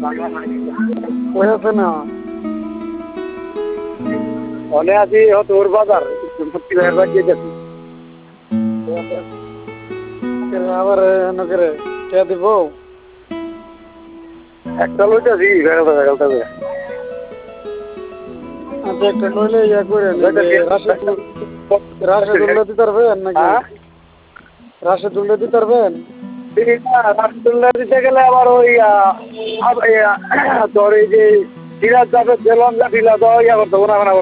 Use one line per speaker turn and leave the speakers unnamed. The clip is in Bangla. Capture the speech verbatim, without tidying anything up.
কই আছে না
অনে আছি তোর বাজার মুক্তি ভাইয়ের বাড়ি যেতেছি
আবার এনে করে কে দিব
একটা লইতেছি বেগালটা বেগালটা করে
আচ্ছা একটা কইলে ইয়া করে রাশেদুল রাশেদুল্লাহ দিতে পারবেন নাকি রাশেদুল্লাহ দিতে পারবেন
রাশেদুল্লাহ দিতে গেলে আবার ওই তোর এই যে সিরাজ যাবে জেলন যা দিলা দেওয়া ইয়া করতে